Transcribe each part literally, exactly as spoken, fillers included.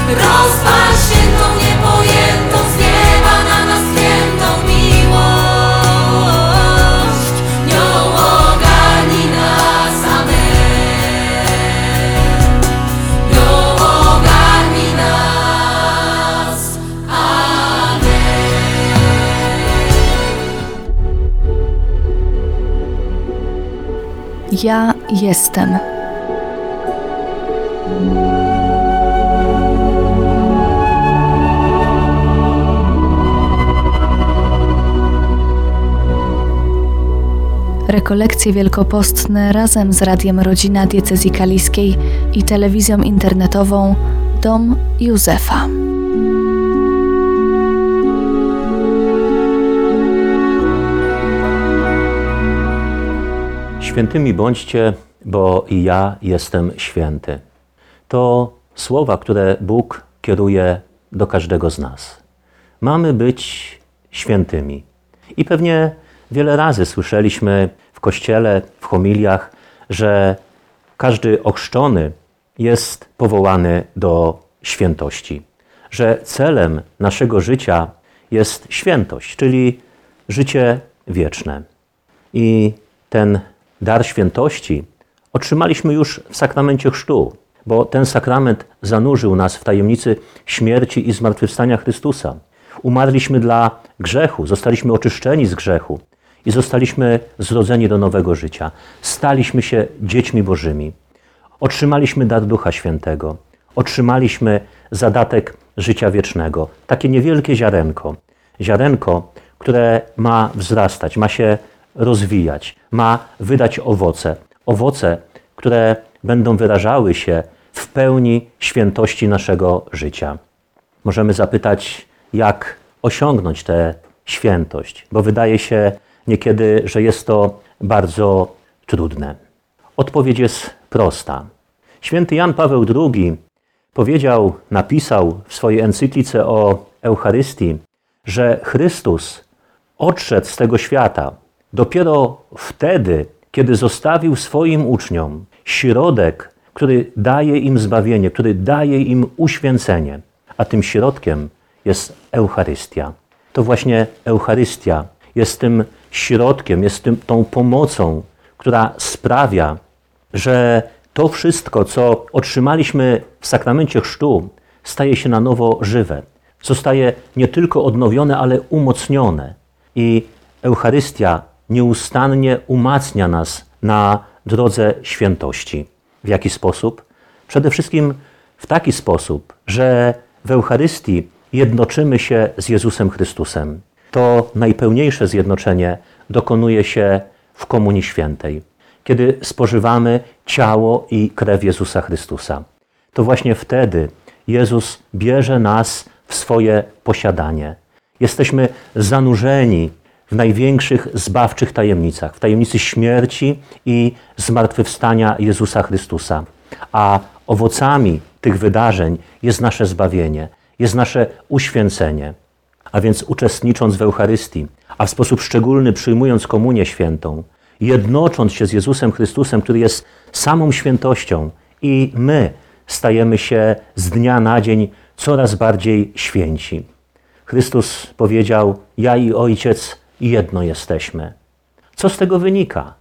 Rozpal świętą, niepojętą, z nieba na nas świętą miłość. Nią ogarnij nas, amen. Nią ogarnij nas, amen. Ja jestem. Rekolekcje wielkopostne razem z Radiem Rodzina Diecezji Kaliskiej i telewizją internetową Dom Józefa. Świętymi bądźcie, bo i ja jestem święty. To słowa, które Bóg kieruje do każdego z nas. Mamy być świętymi. I pewnie wiele razy słyszeliśmy w kościele, w homiliach, że każdy ochrzczony jest powołany do świętości. Że celem naszego życia jest świętość, czyli życie wieczne. I ten dar świętości otrzymaliśmy już w sakramencie chrztu, bo ten sakrament zanurzył nas w tajemnicy śmierci i zmartwychwstania Chrystusa. Umarliśmy dla grzechu, zostaliśmy oczyszczeni z grzechu i zostaliśmy zrodzeni do nowego życia. Staliśmy się dziećmi Bożymi. Otrzymaliśmy dar Ducha Świętego. Otrzymaliśmy zadatek życia wiecznego. Takie niewielkie ziarenko. Ziarenko, które ma wzrastać, ma się rozwijać, ma wydać owoce. Owoce, które będą wyrażały się w pełni świętości naszego życia. Możemy zapytać, jak osiągnąć tę świętość, bo wydaje się niekiedy, że jest to bardzo trudne. Odpowiedź jest prosta. Święty Jan Paweł drugi powiedział, napisał w swojej encyklice o Eucharystii, że Chrystus odszedł z tego świata dopiero wtedy, kiedy zostawił swoim uczniom środek, który daje im zbawienie, który daje im uświęcenie. A tym środkiem jest Eucharystia. To właśnie Eucharystia jest tym środkiem, jest tym, tą pomocą, która sprawia, że to wszystko, co otrzymaliśmy w sakramencie chrztu, staje się na nowo żywe. Zostaje nie tylko odnowione, ale umocnione. I Eucharystia nieustannie umacnia nas na drodze świętości. W jaki sposób? Przede wszystkim w taki sposób, że w Eucharystii jednoczymy się z Jezusem Chrystusem. To najpełniejsze zjednoczenie dokonuje się w Komunii Świętej, kiedy spożywamy ciało i krew Jezusa Chrystusa. To właśnie wtedy Jezus bierze nas w swoje posiadanie. Jesteśmy zanurzeni w największych zbawczych tajemnicach, w tajemnicy śmierci i zmartwychwstania Jezusa Chrystusa. A owocami tych wydarzeń jest nasze zbawienie, jest nasze uświęcenie. A więc uczestnicząc w Eucharystii, a w sposób szczególny przyjmując Komunię Świętą, jednocząc się z Jezusem Chrystusem, który jest samą świętością, i my stajemy się z dnia na dzień coraz bardziej święci. Chrystus powiedział: ja i Ojciec jedno jesteśmy. Co z tego wynika?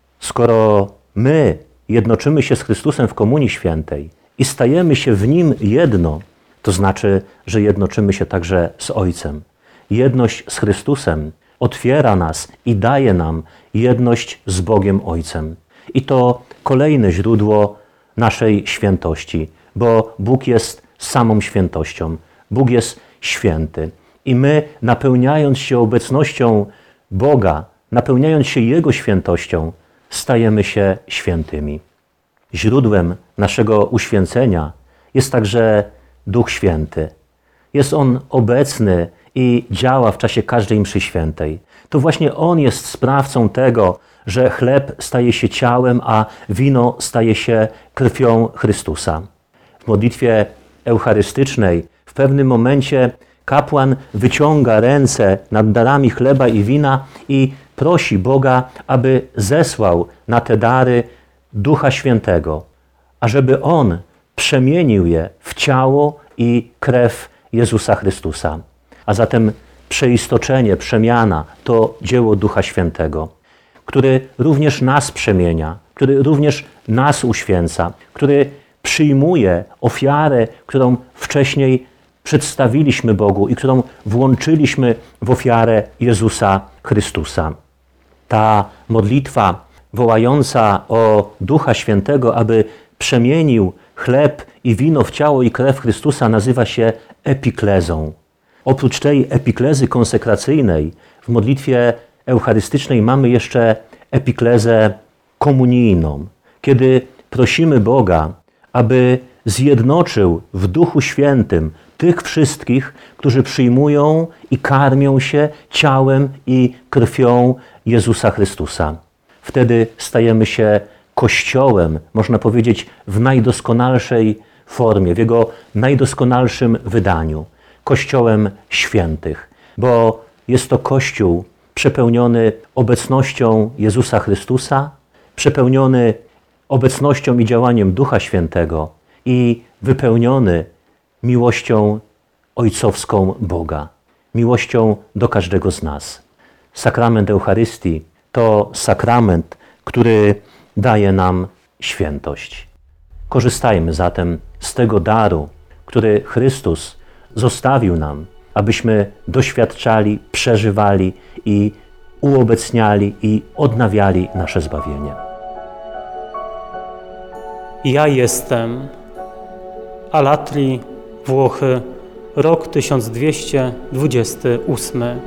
Skoro my jednoczymy się z Chrystusem w Komunii Świętej i stajemy się w Nim jedno, to znaczy, że jednoczymy się także z Ojcem. Jedność z Chrystusem otwiera nas i daje nam jedność z Bogiem Ojcem. I to kolejne źródło naszej świętości, bo Bóg jest samą świętością. Bóg jest święty. I my, napełniając się obecnością Boga, napełniając się Jego świętością, stajemy się świętymi. Źródłem naszego uświęcenia jest także Duch Święty. Jest On obecny i działa w czasie każdej mszy świętej. To właśnie On jest sprawcą tego, że chleb staje się ciałem, a wino staje się krwią Chrystusa. W modlitwie eucharystycznej w pewnym momencie kapłan wyciąga ręce nad darami chleba i wina i prosi Boga, aby zesłał na te dary Ducha Świętego, ażeby On przemienił je w ciało i krew Jezusa Chrystusa. A zatem przeistoczenie, przemiana to dzieło Ducha Świętego, który również nas przemienia, który również nas uświęca, który przyjmuje ofiarę, którą wcześniej przedstawiliśmy Bogu i którą włączyliśmy w ofiarę Jezusa Chrystusa. Ta modlitwa wołająca o Ducha Świętego, aby przemienił chleb i wino w ciało i krew Chrystusa, nazywa się epiklezą. Oprócz tej epiklezy konsekracyjnej w modlitwie eucharystycznej mamy jeszcze epiklezę komunijną, kiedy prosimy Boga, aby zjednoczył w Duchu Świętym tych wszystkich, którzy przyjmują i karmią się ciałem i krwią Jezusa Chrystusa. Wtedy stajemy się Kościołem, można powiedzieć, w najdoskonalszej formie, w jego najdoskonalszym wydaniu. Kościołem świętych, bo jest to Kościół przepełniony obecnością Jezusa Chrystusa, przepełniony obecnością i działaniem Ducha Świętego i wypełniony miłością ojcowską Boga, miłością do każdego z nas. Sakrament Eucharystii to sakrament, który daje nam świętość. Korzystajmy zatem z tego daru, który Chrystus zostawił nam, abyśmy doświadczali, przeżywali i uobecniali i odnawiali nasze zbawienie. Ja jestem Alatri, Włochy, rok tysiąc dwieście dwudziesty ósmy.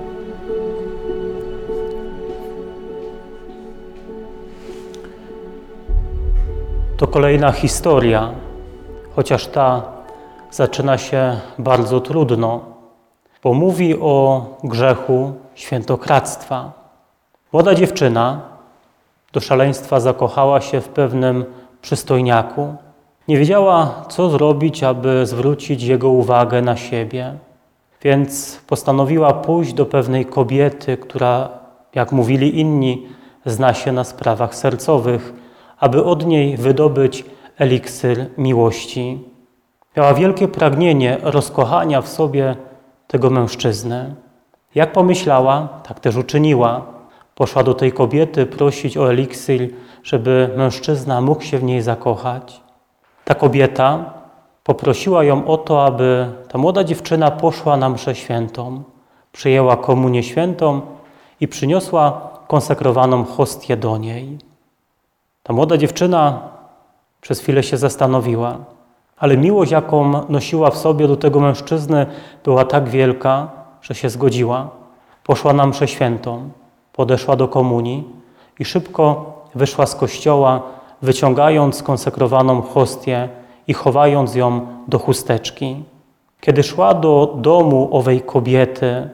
To kolejna historia, chociaż ta zaczyna się bardzo trudno, bo mówi o grzechu świętokradztwa. Młoda dziewczyna do szaleństwa zakochała się w pewnym przystojniaku. Nie wiedziała, co zrobić, aby zwrócić jego uwagę na siebie. Więc postanowiła pójść do pewnej kobiety, która, jak mówili inni, zna się na sprawach sercowych, aby od niej wydobyć eliksir miłości. Miała wielkie pragnienie rozkochania w sobie tego mężczyzny. Jak pomyślała, tak też uczyniła. Poszła do tej kobiety prosić o eliksir, żeby mężczyzna mógł się w niej zakochać. Ta kobieta poprosiła ją o to, aby ta młoda dziewczyna poszła na mszę świętą, przyjęła komunię świętą i przyniosła konsekrowaną hostię do niej. Ta młoda dziewczyna przez chwilę się zastanowiła, ale miłość, jaką nosiła w sobie do tego mężczyzny, była tak wielka, że się zgodziła. Poszła na mszę świętą, podeszła do komunii i szybko wyszła z kościoła, wyciągając konsekrowaną hostię i chowając ją do chusteczki. Kiedy szła do domu owej kobiety,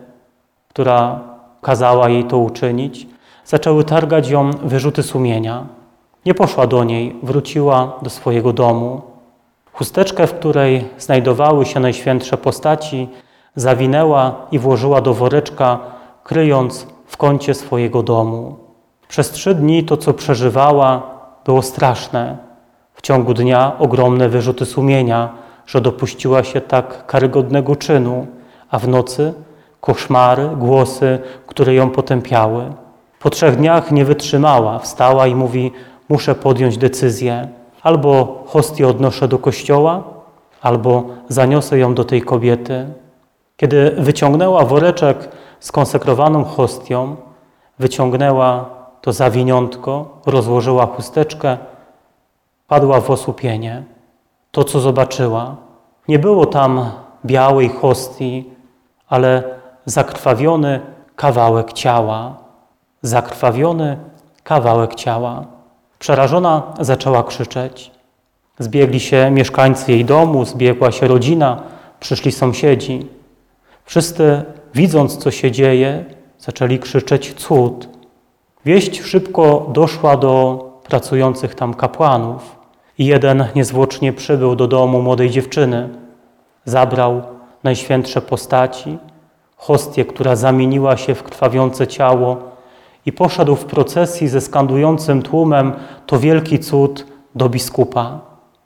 która kazała jej to uczynić, zaczęły targać ją wyrzuty sumienia. Nie poszła do niej, wróciła do swojego domu. Chusteczkę, w której znajdowały się najświętsze postaci, zawinęła i włożyła do woreczka, kryjąc w kącie swojego domu. Przez trzy dni to, co przeżywała, było straszne. W ciągu dnia ogromne wyrzuty sumienia, że dopuściła się tak karygodnego czynu, a w nocy koszmary, głosy, które ją potępiały. Po trzech dniach nie wytrzymała, wstała i mówi: muszę podjąć decyzję. Albo hostię odnoszę do kościoła, albo zaniosę ją do tej kobiety. Kiedy wyciągnęła woreczek z konsekrowaną hostią, wyciągnęła to zawiniątko, rozłożyła chusteczkę, padła w osłupienie. To, co zobaczyła, nie było tam białej hostii, ale zakrwawiony kawałek ciała. Zakrwawiony kawałek ciała. Przerażona zaczęła krzyczeć. Zbiegli się mieszkańcy jej domu, zbiegła się rodzina, przyszli sąsiedzi. Wszyscy, widząc, co się dzieje, zaczęli krzyczeć: cud. Wieść szybko doszła do pracujących tam kapłanów i jeden niezwłocznie przybył do domu młodej dziewczyny. Zabrał najświętsze postaci, hostię, która zamieniła się w krwawiące ciało, i poszedł w procesji ze skandującym tłumem: to wielki cud, do biskupa.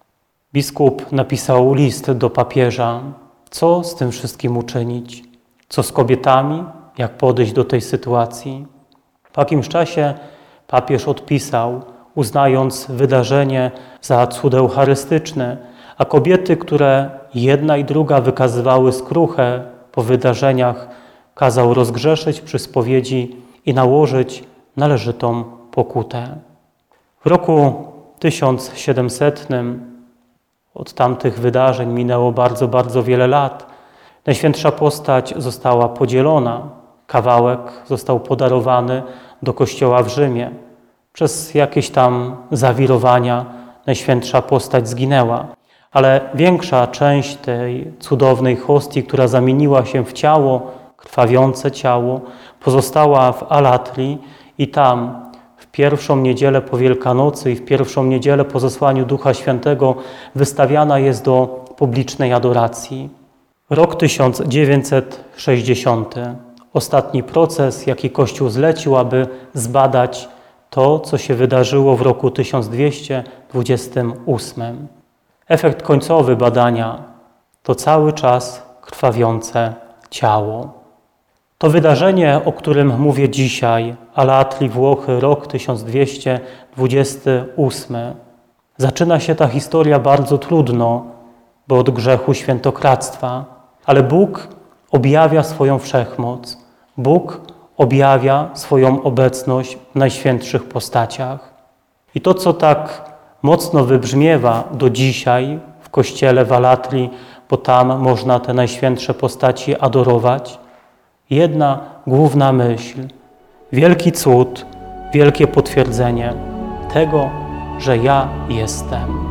Biskup napisał list do papieża, co z tym wszystkim uczynić, co z kobietami, jak podejść do tej sytuacji. Po jakimś czasie papież odpisał, uznając wydarzenie za cud eucharystyczny, a kobiety, które jedna i druga wykazywały skruchę po wydarzeniach, kazał rozgrzeszyć przy spowiedzi i nałożyć należytą pokutę. W roku tysiąc siedemsetnym od tamtych wydarzeń minęło bardzo, bardzo wiele lat. Najświętsza postać została podzielona. Kawałek został podarowany do kościoła w Rzymie. Przez jakieś tam zawirowania Najświętsza postać zginęła. Ale większa część tej cudownej hostii, która zamieniła się w ciało, krwawiące ciało, pozostała w Alatri i tam w pierwszą niedzielę po Wielkanocy i w pierwszą niedzielę po zesłaniu Ducha Świętego wystawiana jest do publicznej adoracji. Rok tysiąc dziewięćset sześćdziesiąty. Ostatni proces, jaki Kościół zlecił, aby zbadać to, co się wydarzyło w roku tysiąc dwieście dwudziestym ósmym. Efekt końcowy badania to cały czas krwawiące ciało. To wydarzenie, o którym mówię dzisiaj, Alatri, Włochy, rok tysiąc dwieście dwudziesty ósmy. Zaczyna się ta historia bardzo trudno, bo od grzechu świętokradztwa, ale Bóg objawia swoją wszechmoc. Bóg objawia swoją obecność w najświętszych postaciach. I to, co tak mocno wybrzmiewa do dzisiaj w kościele w Alatri, bo tam można te najświętsze postaci adorować, jedna główna myśl, wielki cud, wielkie potwierdzenie tego, że ja jestem.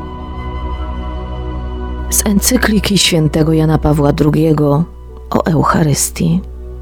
Z encykliki świętego Jana Pawła drugiego o Eucharystii.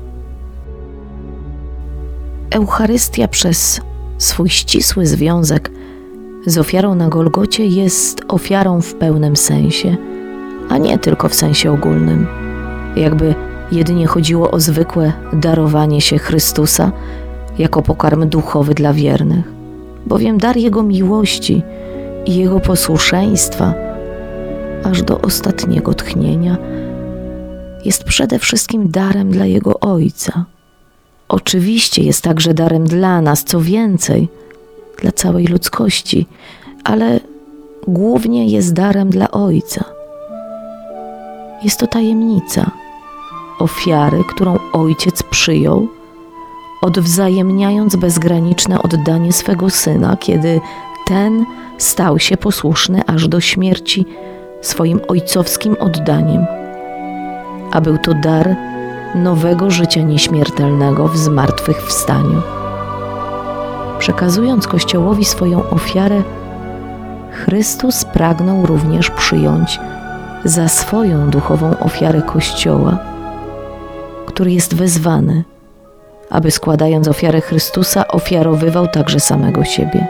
Eucharystia przez swój ścisły związek z ofiarą na Golgocie jest ofiarą w pełnym sensie, a nie tylko w sensie ogólnym. Jakby jedynie chodziło o zwykłe darowanie się Chrystusa jako pokarm duchowy dla wiernych, bowiem dar Jego miłości i Jego posłuszeństwa aż do ostatniego tchnienia jest przede wszystkim darem dla Jego Ojca. Oczywiście jest także darem dla nas, co więcej, dla całej ludzkości, ale głównie jest darem dla Ojca. Jest to tajemnica ofiary, którą Ojciec przyjął, odwzajemniając bezgraniczne oddanie swego Syna, kiedy Ten stał się posłuszny aż do śmierci swoim ojcowskim oddaniem. A był to dar nowego życia nieśmiertelnego w zmartwychwstaniu. Przekazując Kościołowi swoją ofiarę, Chrystus pragnął również przyjąć za swoją duchową ofiarę Kościoła, który jest wezwany, aby składając ofiarę Chrystusa, ofiarowywał także samego siebie.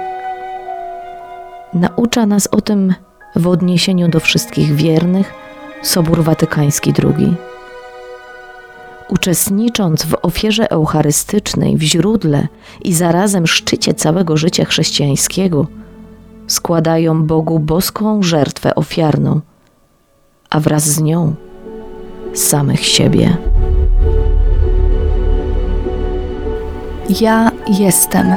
Naucza nas o tym w odniesieniu do wszystkich wiernych Sobór Watykański drugi. Uczestnicząc w ofierze eucharystycznej w źródle i zarazem szczycie całego życia chrześcijańskiego, składają Bogu boską żertwę ofiarną, a wraz z nią samych siebie. Ja jestem.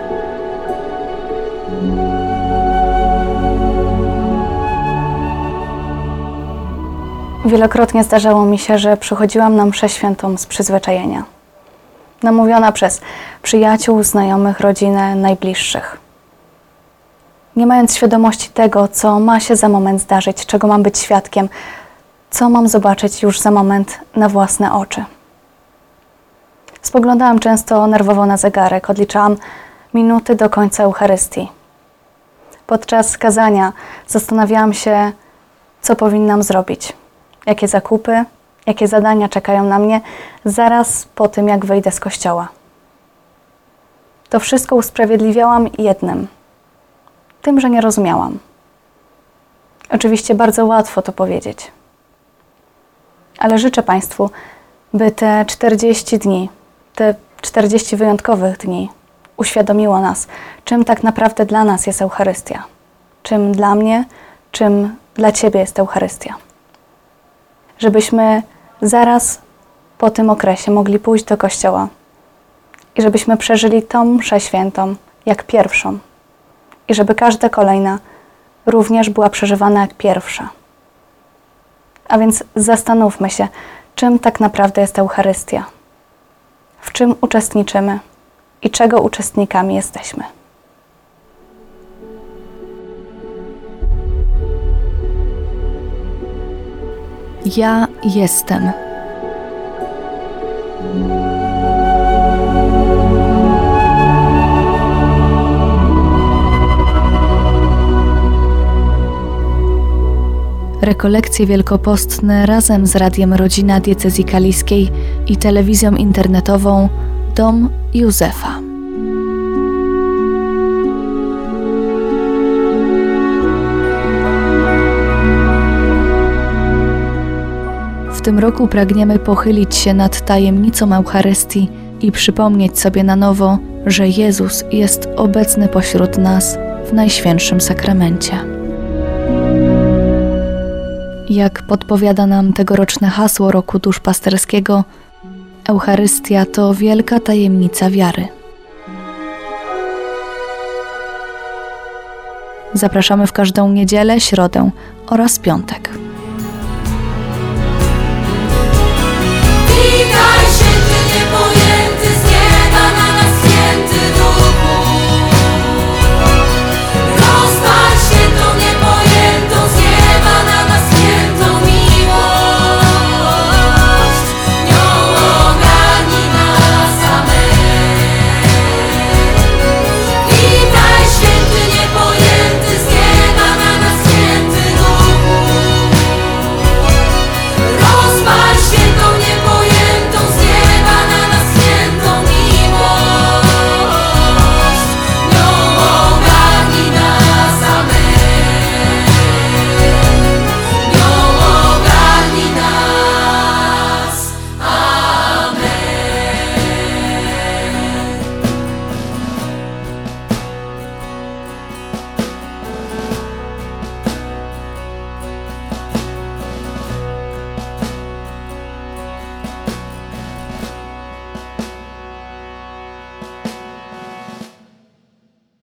Wielokrotnie zdarzało mi się, że przychodziłam na mszę świętą z przyzwyczajenia. Namówiona przez przyjaciół, znajomych, rodzinę, najbliższych. Nie mając świadomości tego, co ma się za moment zdarzyć, czego mam być świadkiem, co mam zobaczyć już za moment na własne oczy. Spoglądałam często nerwowo na zegarek, odliczałam minuty do końca Eucharystii. Podczas kazania zastanawiałam się, co powinnam zrobić, jakie zakupy, jakie zadania czekają na mnie zaraz po tym, jak wyjdę z kościoła. To wszystko usprawiedliwiałam jednym, tym, że nie rozumiałam. Oczywiście bardzo łatwo to powiedzieć. Ale życzę Państwu, by te czterdzieści dni, te czterdzieści wyjątkowych dni uświadomiło nas, czym tak naprawdę dla nas jest Eucharystia. Czym dla mnie, czym dla Ciebie jest Eucharystia. Żebyśmy zaraz po tym okresie mogli pójść do kościoła i żebyśmy przeżyli tą mszę świętą jak pierwszą i żeby każda kolejna również była przeżywana jak pierwsza. A więc zastanówmy się, czym tak naprawdę jest Eucharystia, w czym uczestniczymy i czego uczestnikami jesteśmy. Ja jestem. Rekolekcje wielkopostne razem z Radiem Rodzina Diecezji Kaliskiej i telewizją internetową Dom Józefa. W tym roku pragniemy pochylić się nad tajemnicą Eucharystii i przypomnieć sobie na nowo, że Jezus jest obecny pośród nas w Najświętszym Sakramencie. Jak podpowiada nam tegoroczne hasło Roku Duszpasterskiego, Eucharystia to wielka tajemnica wiary. Zapraszamy w każdą niedzielę, środę oraz piątek.